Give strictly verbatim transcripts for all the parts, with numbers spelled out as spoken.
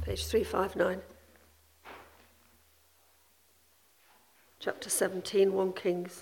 page three fifty-nine. Chapter seventeen, First Kings.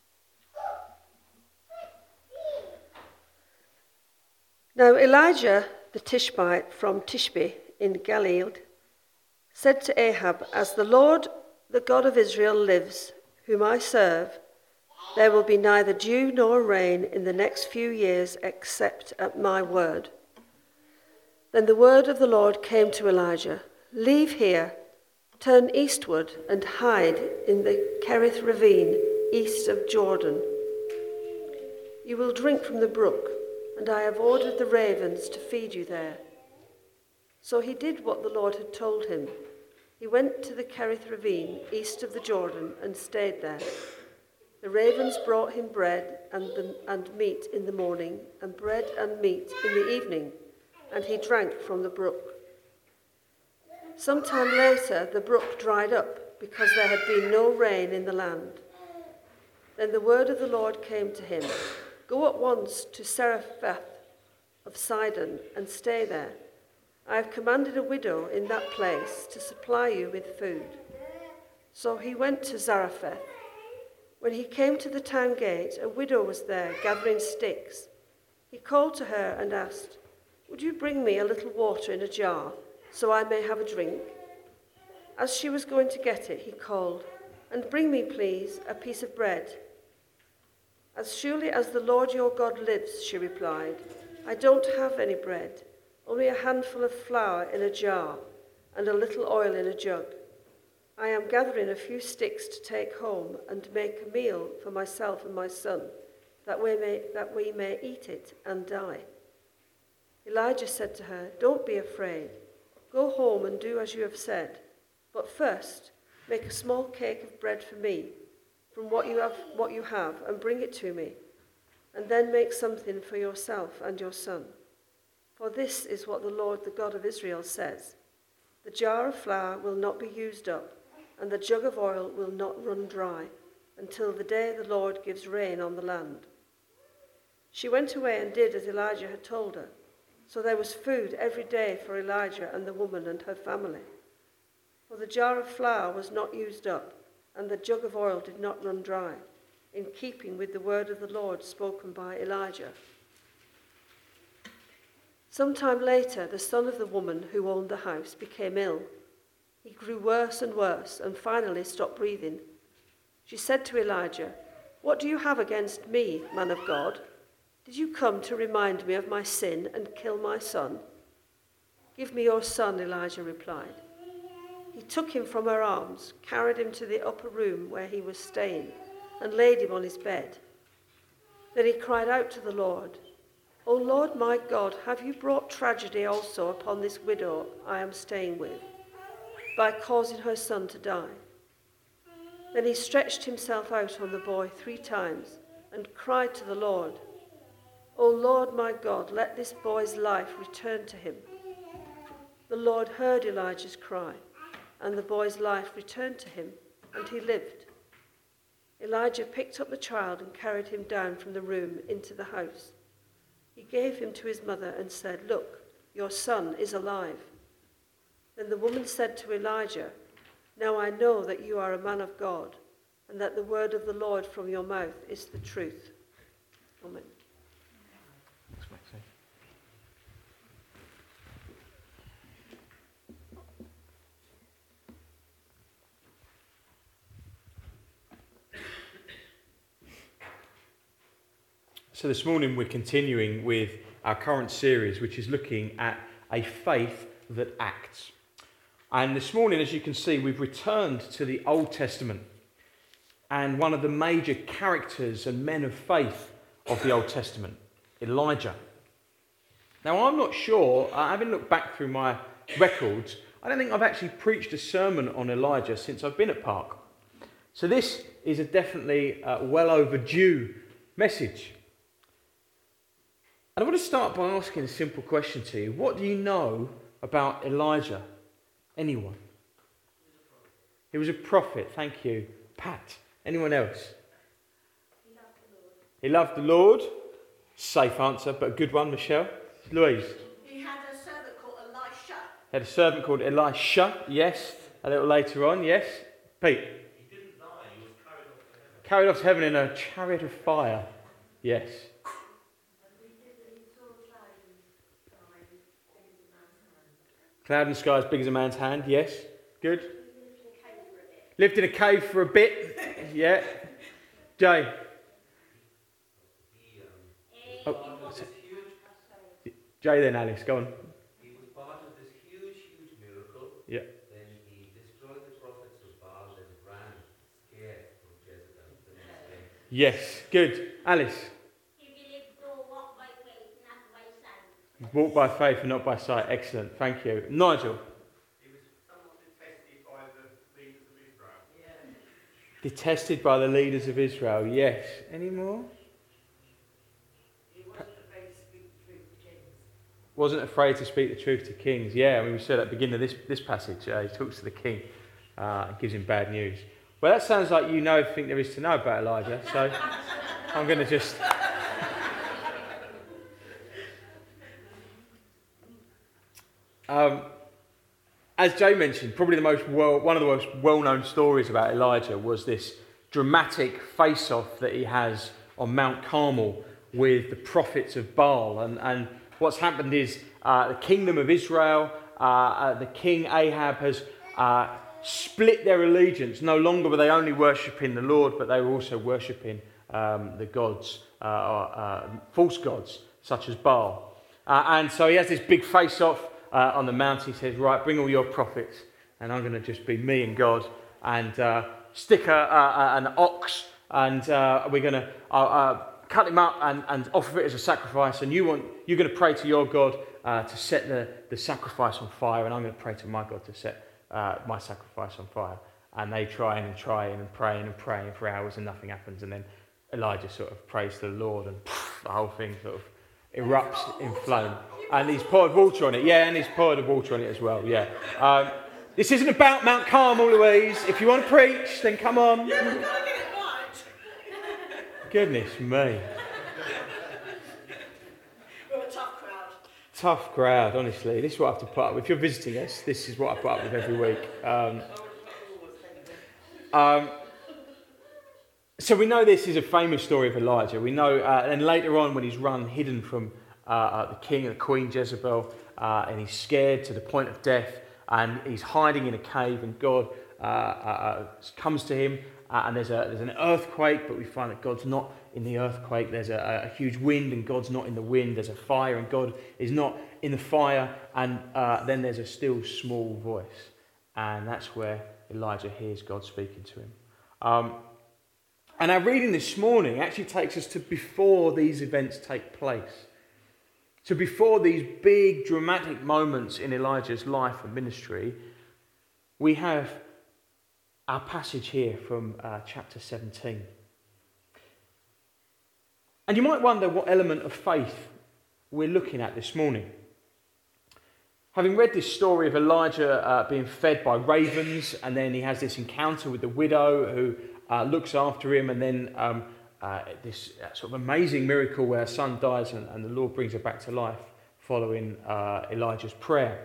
Now Elijah the Tishbite from Tishbe in Galilee said to Ahab, "As the Lord, the God of Israel, lives, whom I serve, there will be neither dew nor rain in the next few years except at my word." Then the word of the Lord came to Elijah, "Leave here, turn eastward and hide in the Kerith ravine east of Jordan. You will drink from the brook, and I have ordered the ravens to feed you there." So he did what the Lord had told him. He went to the Kerith ravine east of the Jordan and stayed there. The ravens brought him bread and, the, and meat in the morning, and bread and meat in the evening, and he drank from the brook. Some time later, the brook dried up because there had been no rain in the land. Then the word of the Lord came to him, "Go at once to Zarephath of Sidon and stay there. I have commanded a widow in that place to supply you with food." So he went to Zarephath. When he came to the town gate, a widow was there gathering sticks. He called to her and asked, "Would you bring me a little water in a jar, so I may have a drink?" As she was going to get it, he called, "And bring me, please, a piece of bread." "As surely as the Lord your God lives," she replied, "I don't have any bread, only a handful of flour in a jar and a little oil in a jug. I am gathering a few sticks to take home and make a meal for myself and my son, that we may, that we may eat it and die." Elijah said to her, "Don't be afraid. Go home and do as you have said. But first, make a small cake of bread for me from what you have, what you have, and bring it to me. And then make something for yourself and your son. For this is what the Lord, the God of Israel, says: the jar of flour will not be used up, and the jug of oil will not run dry, until the day the Lord gives rain on the land." She went away and did as Elijah had told her. So there was food every day for Elijah and the woman and her family. For the jar of flour was not used up, and the jug of oil did not run dry, in keeping with the word of the Lord spoken by Elijah. Some time later, the son of the woman who owned the house became ill. He grew worse and worse, and finally stopped breathing. She said to Elijah, "What do you have against me, man of God? Did you come to remind me of my sin and kill my son?" "Give me your son," Elijah replied. He took him from her arms, carried him to the upper room where he was staying, and laid him on his bed. Then he cried out to the Lord, "O Lord my God, have you brought tragedy also upon this widow I am staying with, by causing her son to die?" Then he stretched himself out on the boy three times and cried to the Lord, "O Lord my God, let this boy's life return to him." The Lord heard Elijah's cry, and the boy's life returned to him, and he lived. Elijah picked up the child and carried him down from the room into the house. He gave him to his mother and said, "Look, your son is alive." Then the woman said to Elijah, "Now I know that you are a man of God, and that the word of the Lord from your mouth is the truth." Amen. So this morning we're continuing with our current series, which is looking at a faith that acts. And this morning, as you can see, we've returned to the Old Testament. And one of the major characters and men of faith of the Old Testament, Elijah. Now, I'm not sure, uh, having looked back through my records, I don't think I've actually preached a sermon on Elijah since I've been at Park. So this is a definitely uh, well overdue message. And I want to start by asking a simple question to you. What do you know about Elijah? Anyone? He was a prophet. Thank you. Pat. Anyone else? He loved the Lord. He loved the Lord. Safe answer, but a good one, Michelle. Louise. He had a servant called Elisha. He had a servant called Elisha, yes. A little later on, yes. Pete? He didn't die, he was carried off to heaven. Carried off to heaven in a chariot of fire, yes. Cloud in the sky as big as a man's hand, yes. Good. Lived in a cave for a bit, yeah. Jay? He, um, Oh, this huge, Jay then, Alice, go on. he was part of this huge, huge miracle. Yeah. Then he destroyed the prophets of Baal and ran scared from Jezebel the next day. Yes, good. Alice? Walk by faith and not by sight. Excellent, thank you. Nigel? He was somewhat detested by the leaders of Israel. Yeah. Detested by the leaders of Israel, yes. Any more? He wasn't afraid to speak the truth to kings. Wasn't afraid to speak the truth to kings. Yeah, I mean, we said at the beginning of this, this passage, uh, he talks to the king uh, and gives him bad news. Well, that sounds like you know everything there is to know about Elijah, so I'm going to just... Um, as Jay mentioned, probably the most well, one of the most well-known stories about Elijah was this dramatic face-off that he has on Mount Carmel with the prophets of Baal. And, and what's happened is uh, the kingdom of Israel, uh, uh, the king Ahab has uh, split their allegiance. No longer were they only worshipping the Lord, but they were also worshipping um, the gods, uh, uh, false gods, such as Baal. Uh, and so he has this big face-off Uh, on the mount. He says, right, bring all your prophets, and I'm going to just be me and God, and uh, stick a, a, an ox, and uh, we're going to uh, uh, cut him up and, and offer it as a sacrifice, and you want, you're going to pray to your God uh, to set the, the sacrifice on fire, and I'm going to pray to my God to set uh, my sacrifice on fire. And they try and trying and praying and praying for hours, and nothing happens, and then Elijah sort of prays to the Lord, and poof, the whole thing sort of erupts in flame. And he's poured water on it. Yeah, and he's poured water on it as well. Yeah. Um, this isn't about Mount Carmel, Louise. If you want to preach, then come on. Yeah, we've got to get it right. Goodness me. We're a tough crowd. Tough crowd, honestly. This is what I have to put up with. If you're visiting us, this is what I put up with every week. Um, um, so we know this is a famous story of Elijah. We know, uh, and later on when he's run hidden from Uh, uh, the king and the queen Jezebel, uh, and he's scared to the point of death, and he's hiding in a cave, and God uh, uh, uh, comes to him, uh, and there's a there's an earthquake, but we find that God's not in the earthquake. There's a, a huge wind, and God's not in the wind. There's a fire, and God is not in the fire, and uh, then there's a still small voice, and that's where Elijah hears God speaking to him. Um, and our reading this morning actually takes us to before these events take place. So before these big dramatic moments in Elijah's life and ministry, we have our passage here from uh, chapter seventeen. And you might wonder what element of faith we're looking at this morning. Having read this story of Elijah uh, being fed by ravens, and then he has this encounter with the widow who uh, looks after him, and then um, Uh, this uh, sort of amazing miracle where her son dies and, and the Lord brings her back to life following uh, Elijah's prayer.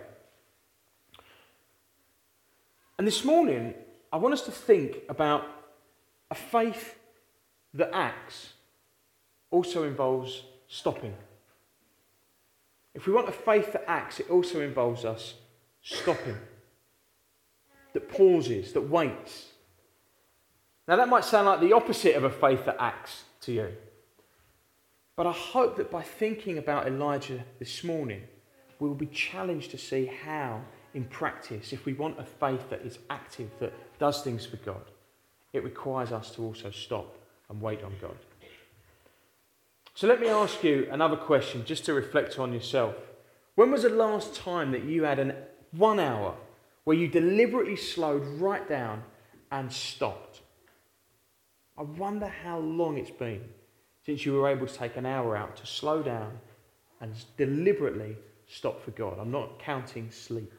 And this morning, I want us to think about a faith that acts also involves stopping. If we want a faith that acts, it also involves us stopping, that pauses, that waits. Now that might sound like the opposite of a faith that acts to you. But I hope that by thinking about Elijah this morning, we will be challenged to see how, in practice, if we want a faith that is active, that does things for God, it requires us to also stop and wait on God. So let me ask you another question just to reflect on yourself. When was the last time that you had an one hour where you deliberately slowed right down and stopped? I wonder how long it's been since you were able to take an hour out to slow down and deliberately stop for God. I'm not counting sleep.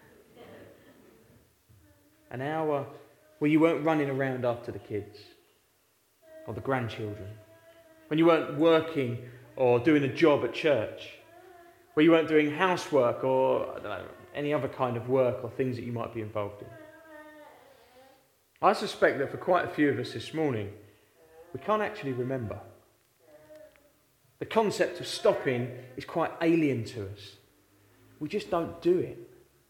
An hour where you weren't running around after the kids or the grandchildren. When you weren't working or doing a job at church. Where you weren't doing housework or I don't know, any other kind of work or things that you might be involved in. I suspect that for quite a few of us this morning, we can't actually remember. The concept of stopping is quite alien to us. We just don't do it.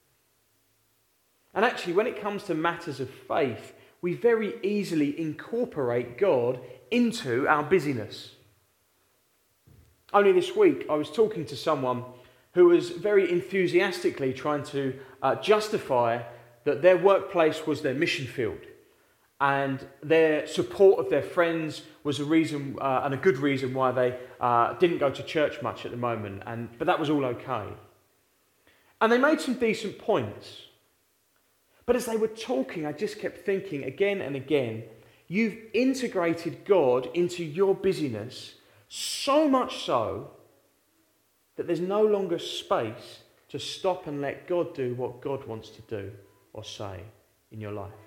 And actually, when it comes to matters of faith, we very easily incorporate God into our busyness. Only this week, I was talking to someone who was very enthusiastically trying to uh, justify that their workplace was their mission field, and their support of their friends was a reason uh, and a good reason why they uh, didn't go to church much at the moment. And but that was all okay. And they made some decent points. But as they were talking, I just kept thinking again and again, you've integrated God into your busyness so much so that there's no longer space to stop and let God do what God wants to do or say in your life.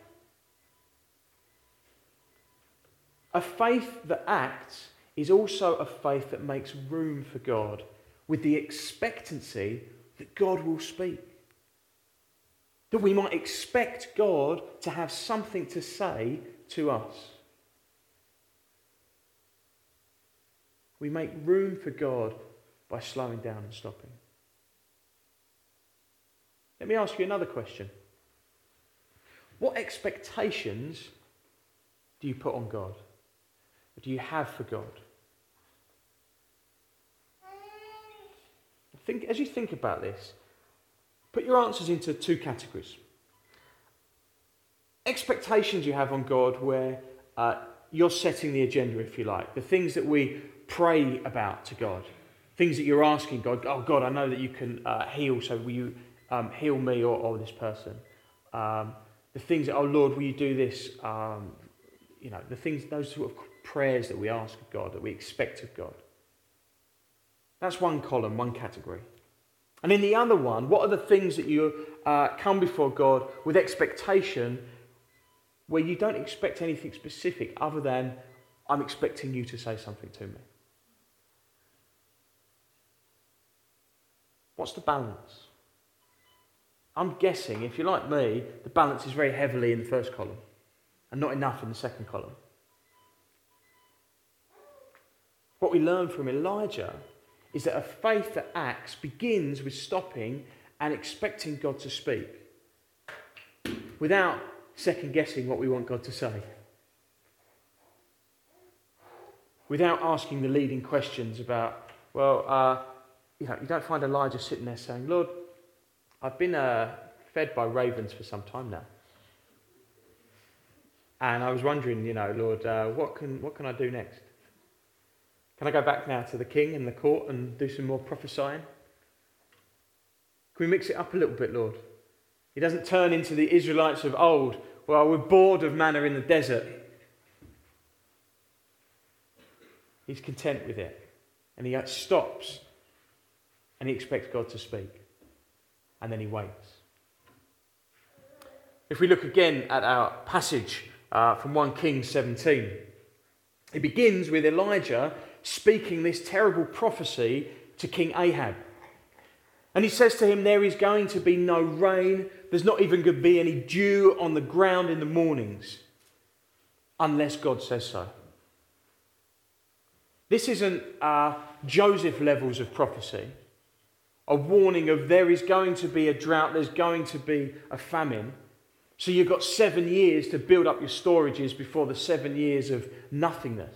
A faith that acts is also a faith that makes room for God with the expectancy that God will speak. That we might expect God to have something to say to us. We make room for God by slowing down and stopping. Let me ask you another question. What expectations do you put on God? Or do you have for God? Think, as you think about this, put your answers into two categories. Expectations you have on God where uh, you're setting the agenda, if you like. The things that we pray about to God. Things that you're asking God, oh God, I know that you can uh, heal, so will you um, heal me or, or this person? Um, the things that, oh Lord, will you do this? Um, you know, the things, those sort of prayers that we ask of God, that we expect of God. That's one column, one category. And in the other one, what are the things that you uh, come before God with expectation where you don't expect anything specific other than, I'm expecting you to say something to me? What's the balance? I'm guessing, if you're like me, the balance is very heavily in the first column and not enough in the second column. What we learn from Elijah is that a faith that acts begins with stopping and expecting God to speak without second guessing what we want God to say, without asking the leading questions about, well, uh, you know, you don't find Elijah sitting there saying, Lord, I've been uh, fed by ravens for some time now. And I was wondering, you know, Lord, uh, what can what can I do next? Can I go back now to the king and the court and do some more prophesying? Can we mix it up a little bit, Lord? He doesn't turn into the Israelites of old. Well, we're bored of manna in the desert. He's content with it. And he stops and he expects God to speak. And then he waits. If we look again at our passage uh, from First Kings seventeen, it begins with Elijah speaking this terrible prophecy to King Ahab. And he says to him, there is going to be no rain. There's not even going to be any dew on the ground in the mornings unless God says so. This isn't uh, Joseph levels of prophecy. A warning of there is going to be a drought, there's going to be a famine. So you've got seven years to build up your storages before the seven years of nothingness.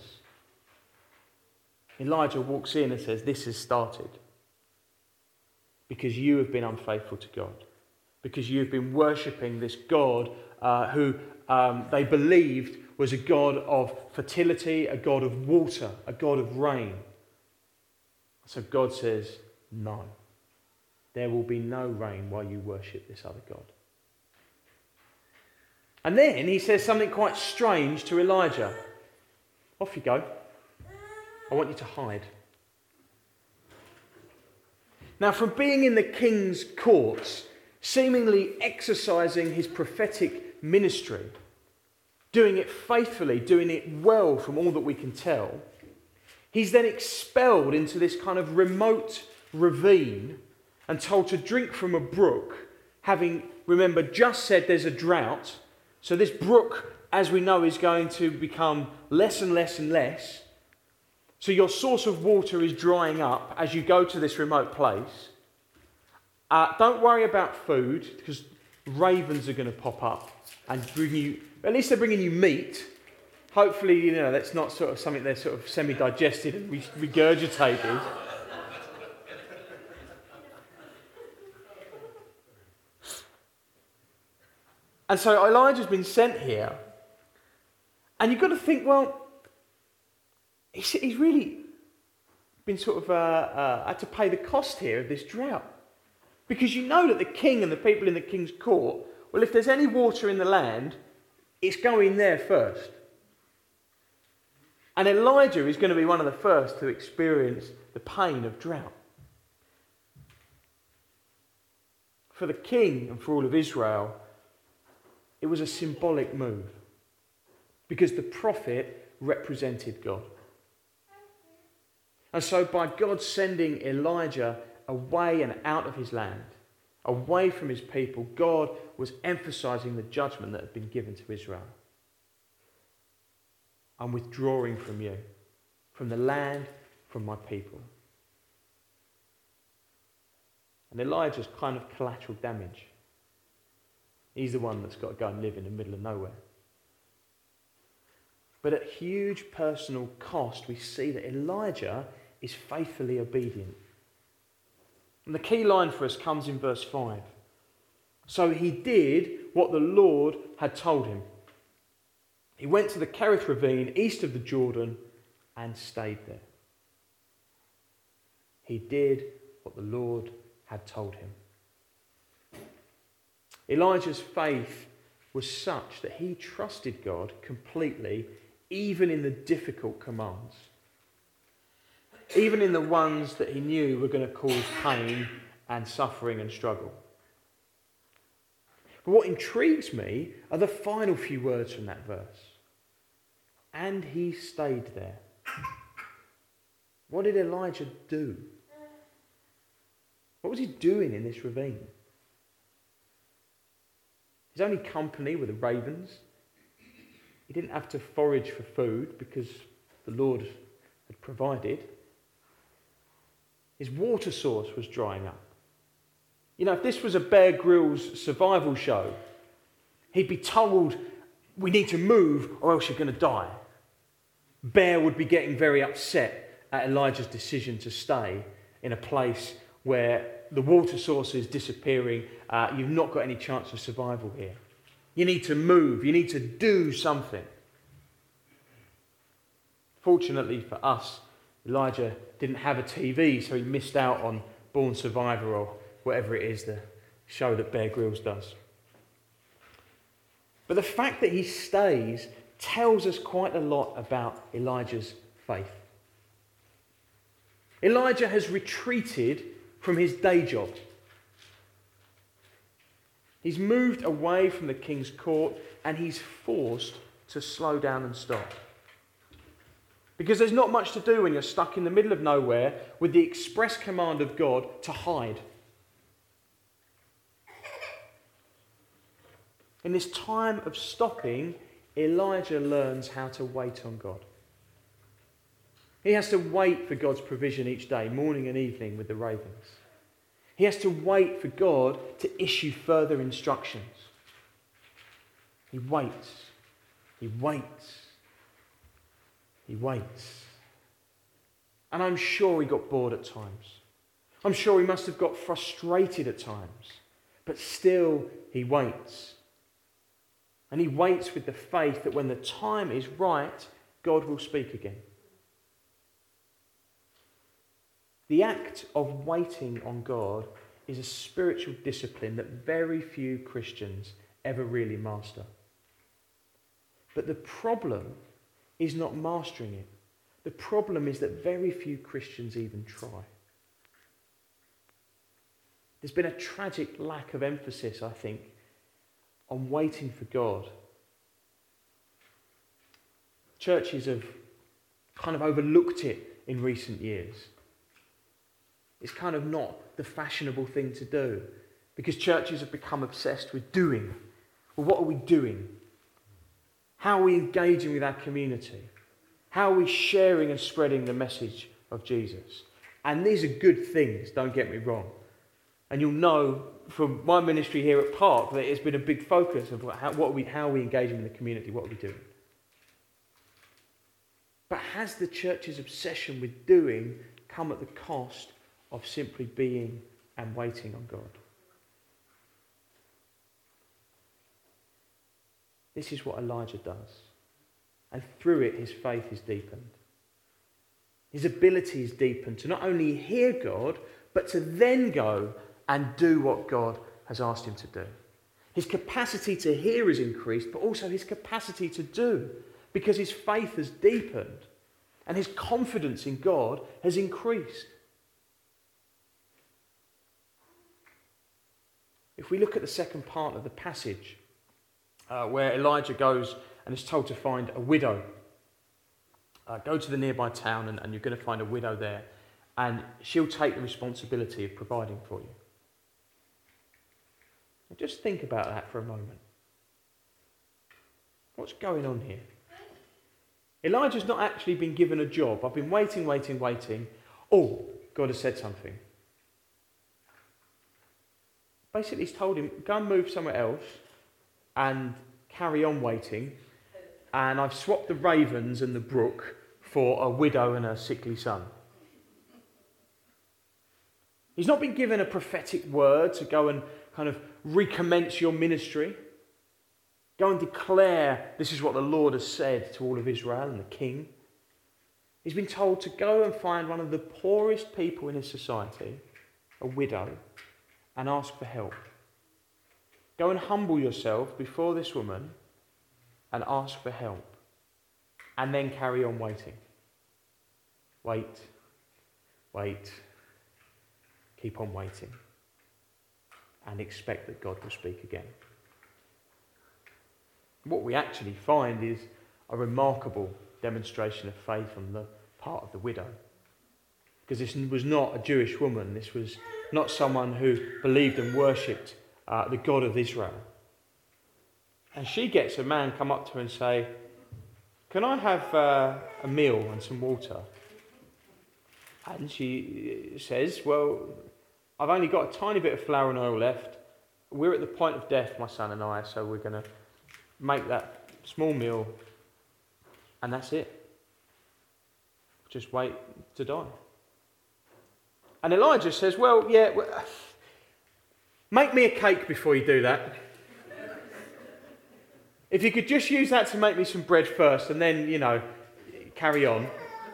Elijah walks in and says, this has started because you have been unfaithful to God, because you've been worshipping this God uh, who um, they believed was a God of fertility, a God of water, a God of rain. So God says, no, there will be no rain while you worship this other God. And then he says something quite strange to Elijah. Off you go. I want you to hide. Now, from being in the king's courts, seemingly exercising his prophetic ministry, doing it faithfully, doing it well from all that we can tell, he's then expelled into this kind of remote ravine and told to drink from a brook having, remember, just said there's a drought. So this brook, as we know, is going to become less and less and less. So your source of water is drying up as you go to this remote place. Uh, don't worry about food, because ravens are going to pop up and bring you, at least they're bringing you meat. Hopefully, you know, that's not sort of something they're sort of semi-digested and re- regurgitated. And so Elijah's been sent here. And you've got to think, well, he's, he's really been sort of uh, uh, had to pay the cost here of this drought. Because you know that the king and the people in the king's court, well, if there's any water in the land, it's going there first. And Elijah is going to be one of the first to experience the pain of drought. For the king and for all of Israel, it was a symbolic move. Because the prophet represented God. And so by God sending Elijah away and out of his land, away from his people, God was emphasizing the judgment that had been given to Israel. I'm withdrawing from you, from the land, from my people. And Elijah's kind of collateral damage. He's the one that's got to go and live in the middle of nowhere. But at huge personal cost, we see that Elijah is faithfully obedient. And the key line for us comes in verse five. So he did what the Lord had told him. He went to the Kerith ravine east of the Jordan and stayed there. He did what the Lord had told him. Elijah's faith was such that he trusted God completely, even in the difficult commands. Even in the ones that he knew were going to cause pain and suffering and struggle. But what intrigues me are the final few words from that verse. And he stayed there. What did Elijah do? What was he doing in this ravine? His only company were the ravens. He didn't have to forage for food because the Lord had provided. His water source was drying up. You know, if this was a Bear Grylls survival show, he'd be told, we need to move or else you're going to die. Bear would be getting very upset at Elijah's decision to stay in a place where the water source is disappearing. Uh, you've not got any chance of survival here. You need to move. You need to do something. Fortunately for us, Elijah didn't have a T V, so he missed out on Born Survivor or whatever it is, the show that Bear Grylls does. But the fact that he stays tells us quite a lot about Elijah's faith. Elijah has retreated from his day job. He's moved away from the king's court and he's forced to slow down and stop. Because there's not much to do when you're stuck in the middle of nowhere with the express command of God to hide. In this time of stopping, Elijah learns how to wait on God. He has to wait for God's provision each day, morning and evening with the ravens. He has to wait for God to issue further instructions. He waits. He waits. He waits. And I'm sure he got bored at times. I'm sure he must have got frustrated at times. But still, he waits. And he waits with the faith that when the time is right, God will speak again. The act of waiting on God is a spiritual discipline that very few Christians ever really master. But the problem is not mastering it. The problem is that very few Christians even try. There's been a tragic lack of emphasis, I think, on waiting for God. Churches have kind of overlooked it in recent years. It's kind of not the fashionable thing to do. Because churches have become obsessed with doing. Well, what are we doing? How are we engaging with our community? How are we sharing and spreading the message of Jesus? And these are good things, don't get me wrong. And you'll know from my ministry here at Park that it's been a big focus of how, what are we, how are we engaging with the community, what are we doing? But has the church's obsession with doing come at the cost of simply being and waiting on God? This is what Elijah does. And through it, his faith is deepened. His ability is deepened to not only hear God, but to then go and do what God has asked him to do. His capacity to hear is increased, but also his capacity to do, because his faith has deepened and his confidence in God has increased. If we look at the second part of the passage, uh, where Elijah goes and is told to find a widow. Uh, go to the nearby town and, and you're going to find a widow there, and she'll take the responsibility of providing for you. Now just think about that for a moment. What's going on here? Elijah's not actually been given a job. I've been waiting, waiting, waiting. Oh, God has said something. Basically, he's told him, go and move somewhere else and carry on waiting. And I've swapped the ravens and the brook for a widow and a sickly son. He's not been given a prophetic word to go and kind of recommence your ministry. Go and declare this is what the Lord has said to all of Israel and the king. He's been told to go and find one of the poorest people in his society, a widow, and ask for help. Go and humble yourself before this woman and ask for help. And then carry on waiting. Wait, wait, keep on waiting. And expect that God will speak again. What we actually find is a remarkable demonstration of faith on the part of the widow. Because this was not a Jewish woman. This was not someone who believed and worshipped uh, the God of Israel. And she gets a man come up to her and say, can I have uh, a meal and some water? And she says, well, I've only got a tiny bit of flour and oil left. We're at the point of death, my son and I, so we're going to make that small meal, and that's it. Just wait to die. And Elijah says, well, yeah, well, make me a cake before you do that. If you could just use that to make me some bread first, and then, you know, carry on.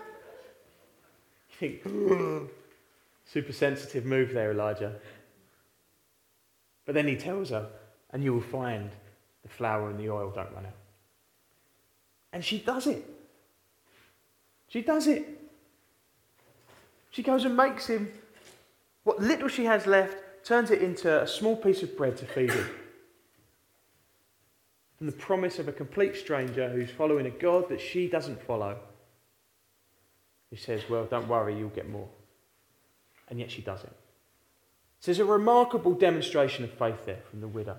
You think, super sensitive move there, Elijah. But then he tells her, and you will find the flour and the oil don't run out. And she does it. She does it. She goes and makes him what little she has left, turns it into a small piece of bread to feed him. And the promise of a complete stranger who's following a God that she doesn't follow. He says, well, don't worry, you'll get more. And yet she does it. So there's a remarkable demonstration of faith there from the widow.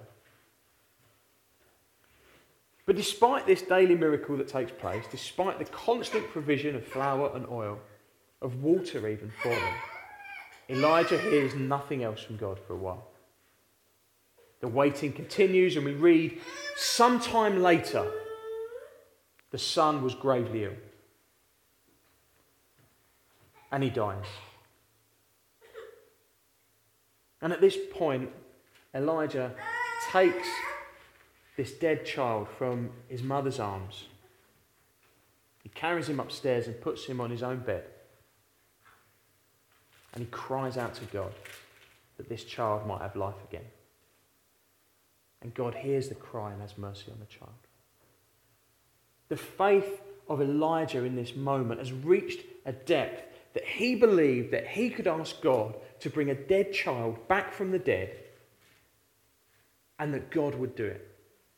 But despite this daily miracle that takes place, despite the constant provision of flour and oil, of water even for them, Elijah hears nothing else from God for a while. The waiting continues, and we read, sometime later, the son was gravely ill. And he dies. And at this point, Elijah takes this dead child from his mother's arms. He carries him upstairs and puts him on his own bed. And he cries out to God that this child might have life again. And God hears the cry and has mercy on the child. The faith of Elijah in this moment has reached a depth that he believed that he could ask God to bring a dead child back from the dead, and that God would do it.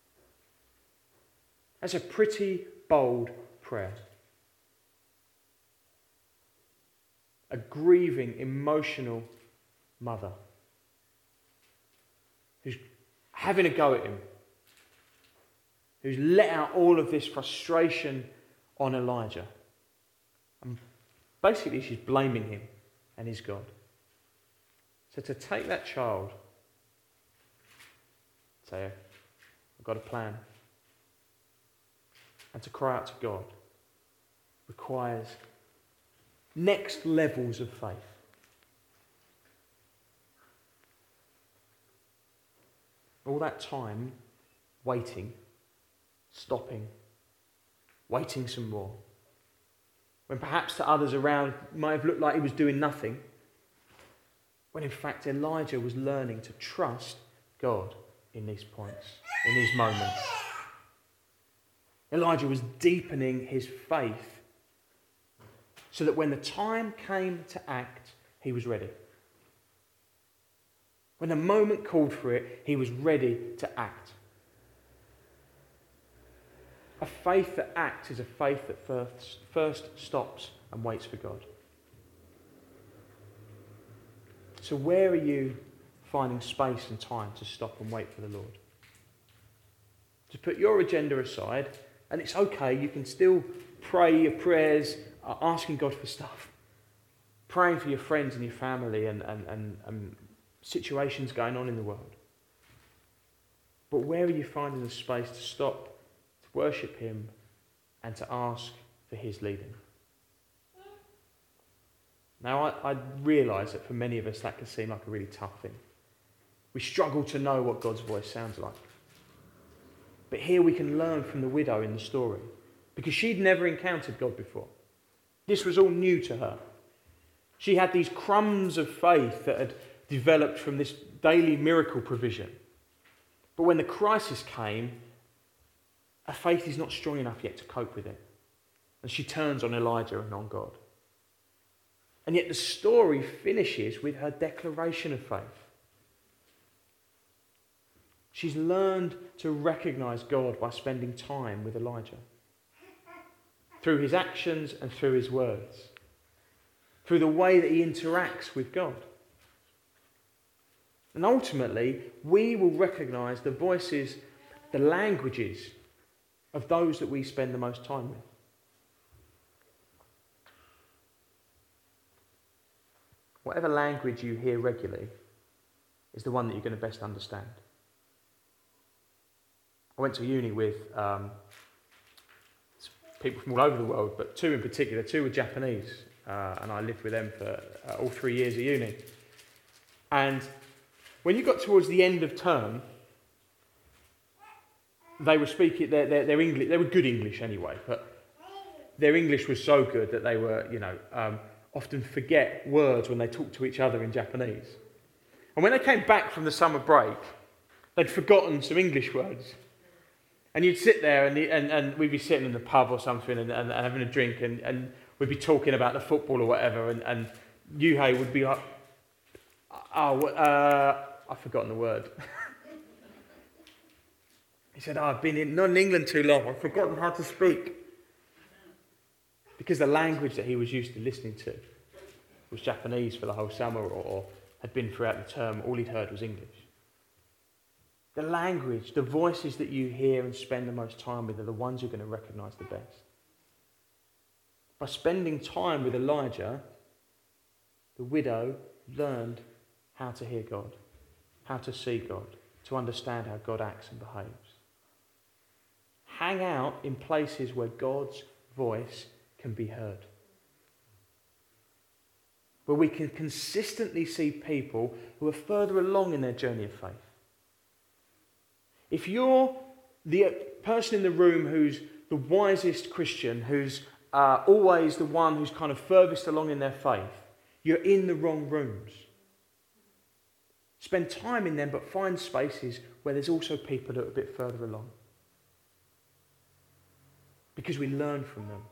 That's a pretty bold prayer. A grieving, emotional mother who's having a go at him, who's let out all of this frustration on Elijah. And basically she's blaming him and his God. So to take that child, say, I've got a plan, and to cry out to God requires next levels of faith. All that time waiting, stopping, waiting some more, when perhaps to others around might have looked like he was doing nothing, when in fact Elijah was learning to trust God in these points, in these moments. Elijah was deepening his faith so that when the time came to act, he was ready. When the moment called for it, he was ready to act. A faith that acts is a faith that first, first stops and waits for God. So where are you finding space and time to stop and wait for the Lord? To put your agenda aside, and it's okay, you can still pray your prayers, uh, asking God for stuff. Praying for your friends and your family and, and, and, and situations going on in the world. But where are you finding the space to stop, to worship him, and to ask for his leading? Now, I, I realise that for many of us that can seem like a really tough thing. We struggle to know what God's voice sounds like. But here we can learn from the widow in the story, because she'd never encountered God before. This was all new to her. She had these crumbs of faith that had developed from this daily miracle provision. But when the crisis came, her faith is not strong enough yet to cope with it. And she turns on Elijah and on God. And yet the story finishes with her declaration of faith. She's learned to recognise God by spending time with Elijah. Through his actions and through his words. Through the way that he interacts with God. And ultimately, we will recognise the voices, the languages of those that we spend the most time with. Whatever language you hear regularly is the one that you're going to best understand. I went to uni with um, people from all over the world, but two in particular. Two were Japanese, uh, and I lived with them for uh, all three years of uni. And when you got towards the end of term, they were speaking, their, their, their English, they were good English anyway, but their English was so good that they were, you know, um, often forget words when they talk to each other in Japanese. And when they came back from the summer break, they'd forgotten some English words. And you'd sit there and, the, and, and we'd be sitting in the pub or something and, and, and having a drink and, and we'd be talking about the football or whatever, and, and Yuhei would be like, oh, uh, I've forgotten the word. He said, oh, I've been in, not in England too long, I've forgotten how to speak. Because the language that he was used to listening to was Japanese for the whole summer, or, or had been throughout the term, all he'd heard was English. The language, the voices that you hear and spend the most time with are the ones you're going to recognise the best. By spending time with Elijah, the widow learned how to hear God, how to see God, to understand how God acts and behaves. Hang out in places where God's voice can be heard. Where we can consistently see people who are further along in their journey of faith. If you're the person in the room who's the wisest Christian, who's uh, always the one who's kind of furthest along in their faith, you're in the wrong rooms. Spend time in them, but find spaces where there's also people that are a bit further along. Because we learn from them.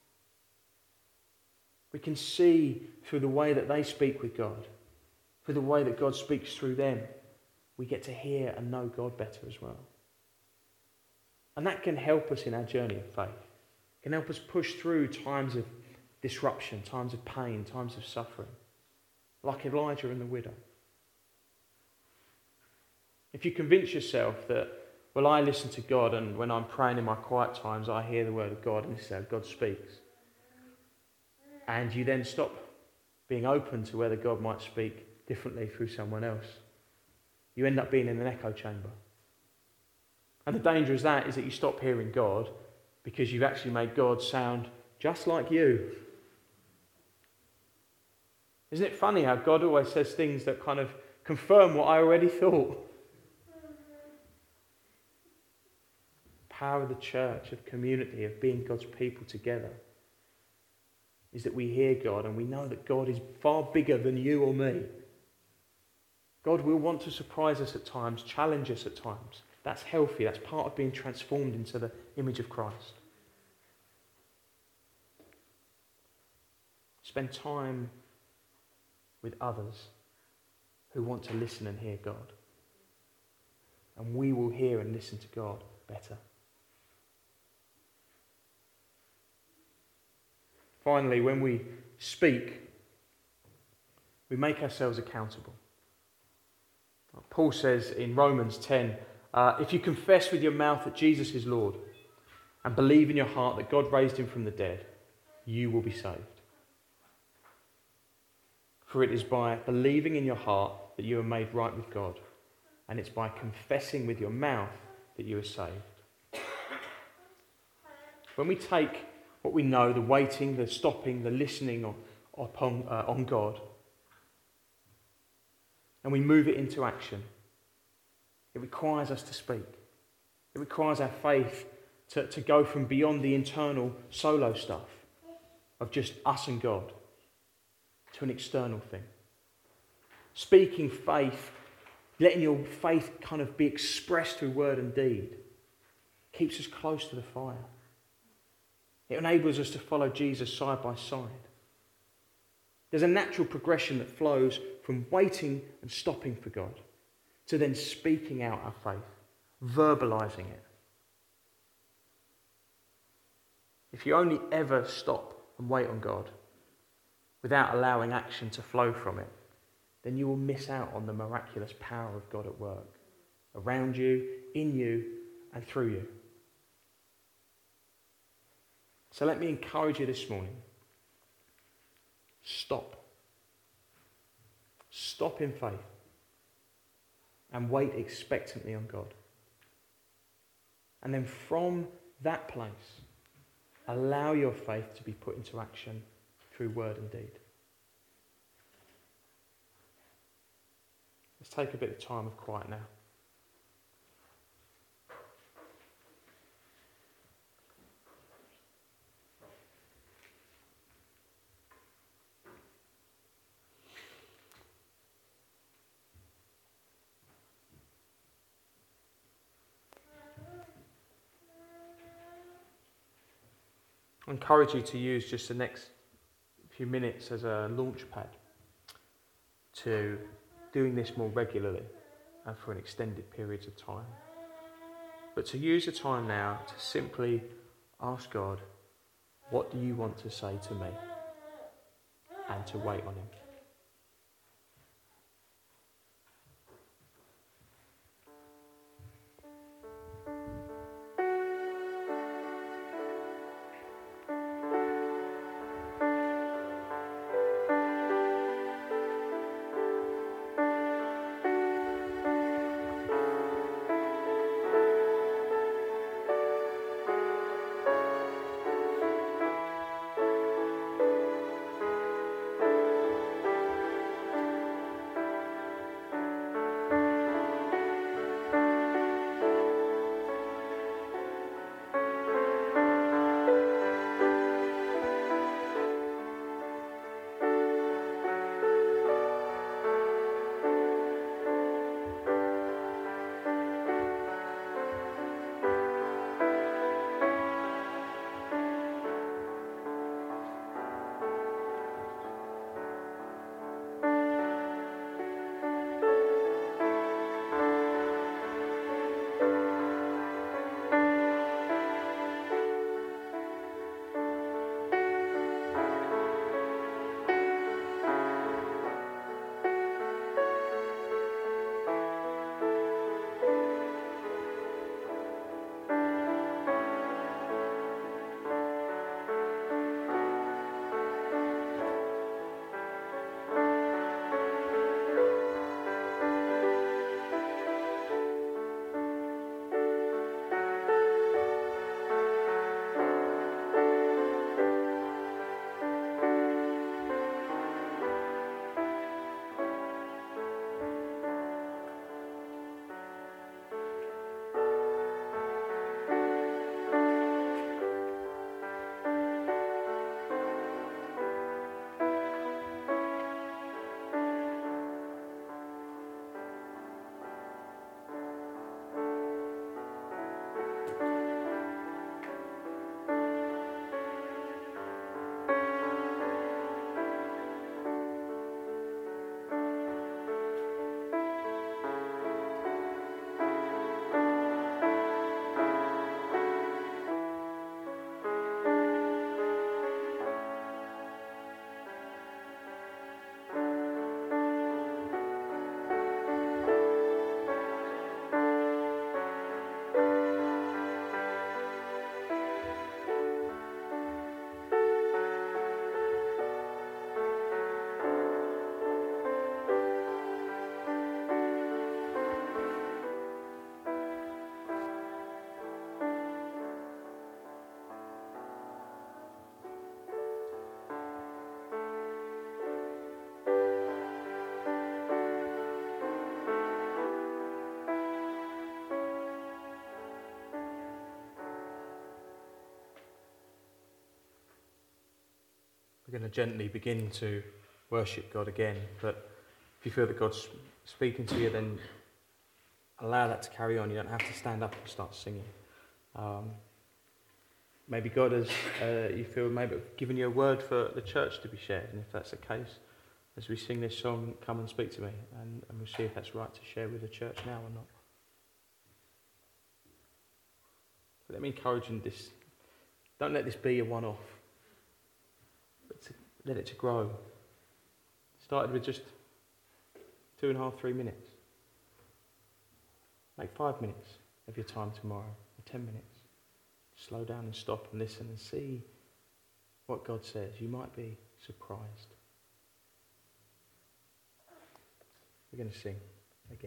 We can see through the way that they speak with God, through the way that God speaks through them, we get to hear and know God better as well. And that can help us in our journey of faith. It can help us push through times of disruption, times of pain, times of suffering, like Elijah and the widow. If you convince yourself that, well, I listen to God, and when I'm praying in my quiet times, I hear the word of God, and this is how God speaks, and you then stop being open to whether God might speak differently through someone else, you end up being in an echo chamber. And the danger of that is that you stop hearing God because you've actually made God sound just like you. Isn't it funny how God always says things that kind of confirm what I already thought? Power of the church, of community, of being God's people together, is that we hear God and we know that God is far bigger than you or me. God will want to surprise us at times, challenge us at times. That's healthy. That's part of being transformed into the image of Christ. Spend time with others who want to listen and hear God. And we will hear and listen to God better. Finally, when we speak, we make ourselves accountable. Paul says in Romans ten, uh, if you confess with your mouth that Jesus is Lord and believe in your heart that God raised him from the dead, you will be saved. For it is by believing in your heart that you are made right with God, and it's by confessing with your mouth that you are saved. When we take what we know, the waiting, the stopping, the listening on, upon, uh, on God, and we move it into action, it requires us to speak. It requires our faith to, to go from beyond the internal solo stuff of just us and God to an external thing. Speaking faith, letting your faith kind of be expressed through word and deed, keeps us close to the fire. It enables us to follow Jesus side by side. There's a natural progression that flows from waiting and stopping for God to then speaking out our faith, verbalizing it. If you only ever stop and wait on God without allowing action to flow from it, then you will miss out on the miraculous power of God at work around you, in you, and through you. So let me encourage you this morning. Stop. Stop in faith and wait expectantly on God. And then from that place, allow your faith to be put into action through word and deed. Let's take a bit of time of quiet now. I encourage you to use just the next few minutes as a launch pad to doing this more regularly and for an extended periods of time. But to use the time now to simply ask God, what do you want to say to me? And to wait on him. We're going to gently begin to worship God again, but if you feel that God's speaking to you, then allow that to carry on. You don't have to stand up and start singing. Um, maybe God has, uh, you feel maybe given you a word for the church to be shared, and if that's the case, as we sing this song, come and speak to me, and, and we'll see if that's right to share with the church now or not. But let me encourage you in this. Don't let this be a one-off, but to let it to grow. Started with just two and a half, three minutes. Make five minutes of your time tomorrow, or ten minutes. Slow down and stop and listen and see what God says. You might be surprised. We're going to sing again.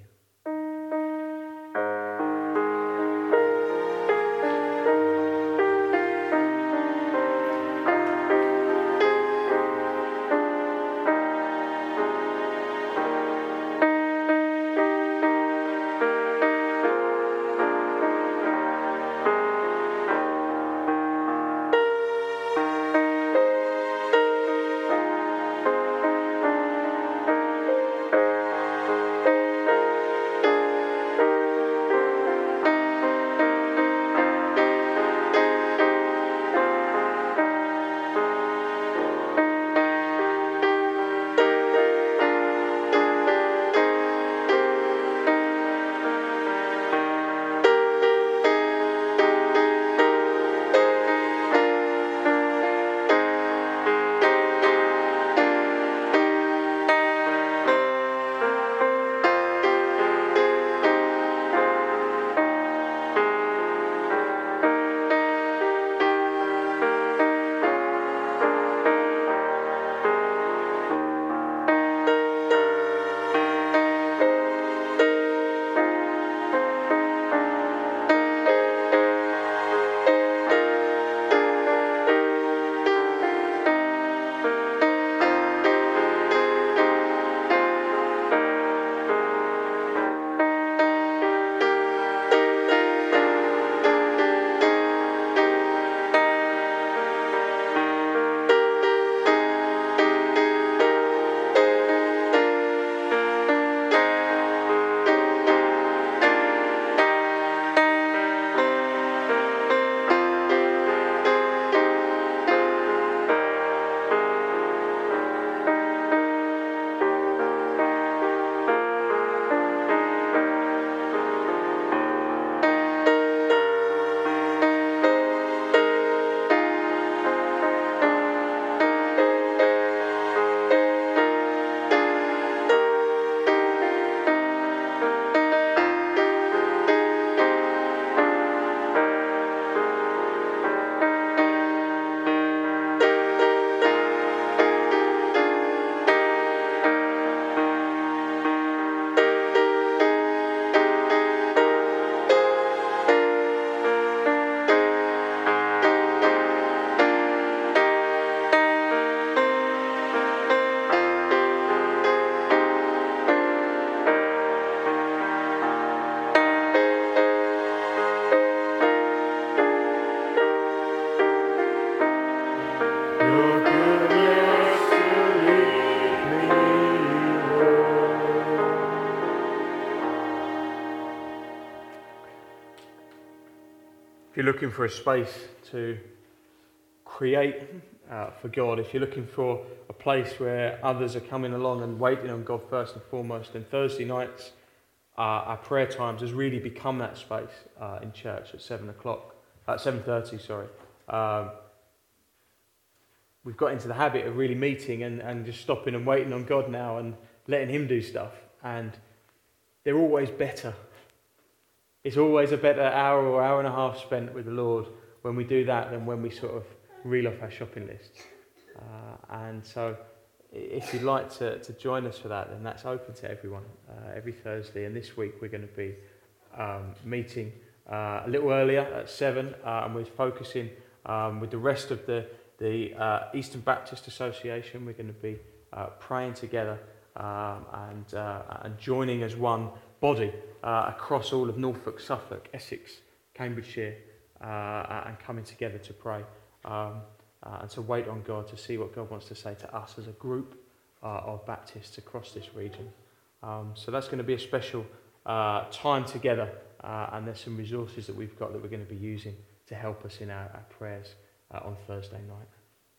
If you're looking for a space to create uh, for God, if you're looking for a place where others are coming along and waiting on God first and foremost, then Thursday nights, uh, our prayer times has really become that space uh, in church at seven o'clock, at seven thirty. Sorry, um, we've got into the habit of really meeting and, and just stopping and waiting on God now and letting Him do stuff, and they're always better. It's always a better hour or hour and a half spent with the Lord when we do that than when we sort of reel off our shopping lists. Uh, and so if you'd like to, to join us for that, then that's open to everyone uh, every Thursday. And this week we're going to be um, meeting uh, a little earlier at seven, uh, and we're focusing um, with the rest of the, the uh, Eastern Baptist Association. We're going to be uh, praying together um, and, uh, and joining as one body uh, across all of Norfolk, Suffolk, Essex, Cambridgeshire, uh, and coming together to pray. Um, uh, and to wait on God to see what God wants to say to us as a group uh, of Baptists across this region. Um, so that's going to be a special uh, time together, uh, and there's some resources that we've got that we're going to be using to help us in our, our prayers uh, on Thursday night.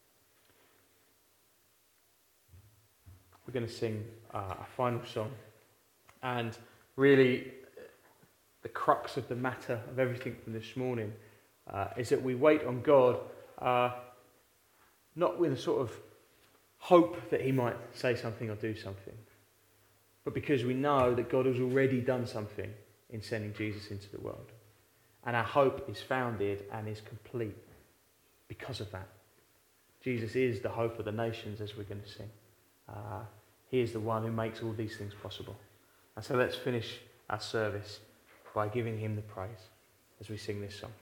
We're going to sing uh, a final song, and really the crux of the matter of everything from this morning uh, is that we wait on God uh, not with a sort of hope that he might say something or do something, but because we know that God has already done something in sending Jesus into the world. And our hope is founded and is complete because of that. Jesus is the hope of the nations, as we're going to sing. Uh, he is the one who makes all these things possible. And so let's finish our service by giving him the praise as we sing this song.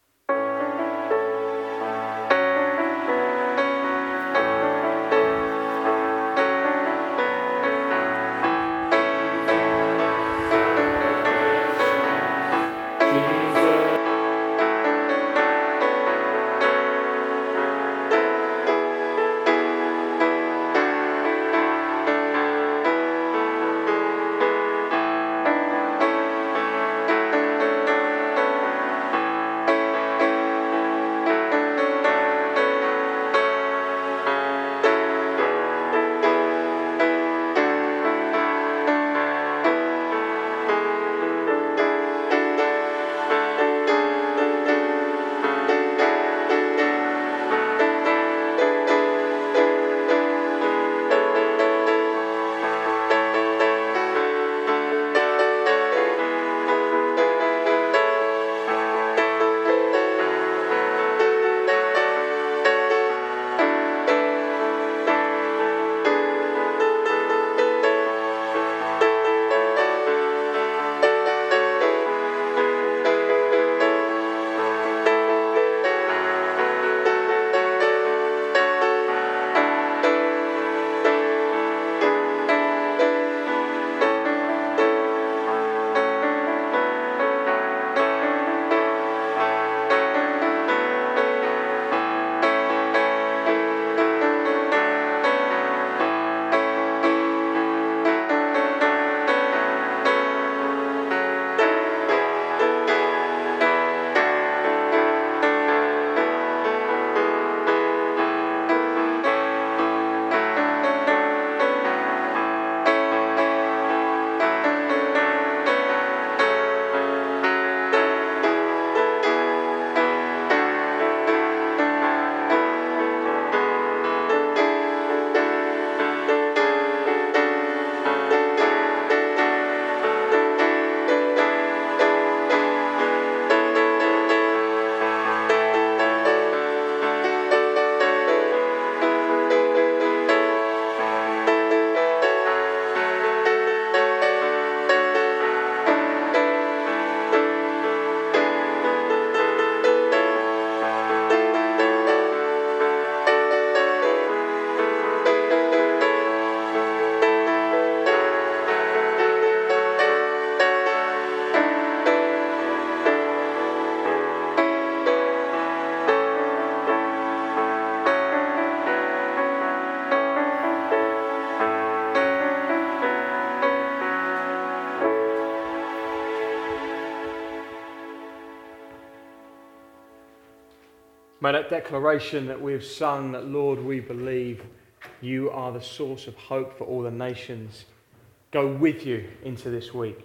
May that declaration that we've sung, that Lord, we believe you are the source of hope for all the nations, go with you into this week.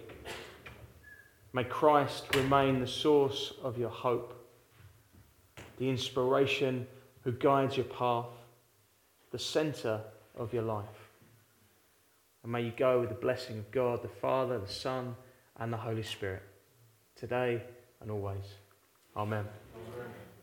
May Christ remain the source of your hope, the inspiration who guides your path, the centre of your life. And may you go with the blessing of God, the Father, the Son, and the Holy Spirit, today and always. Amen. Amen.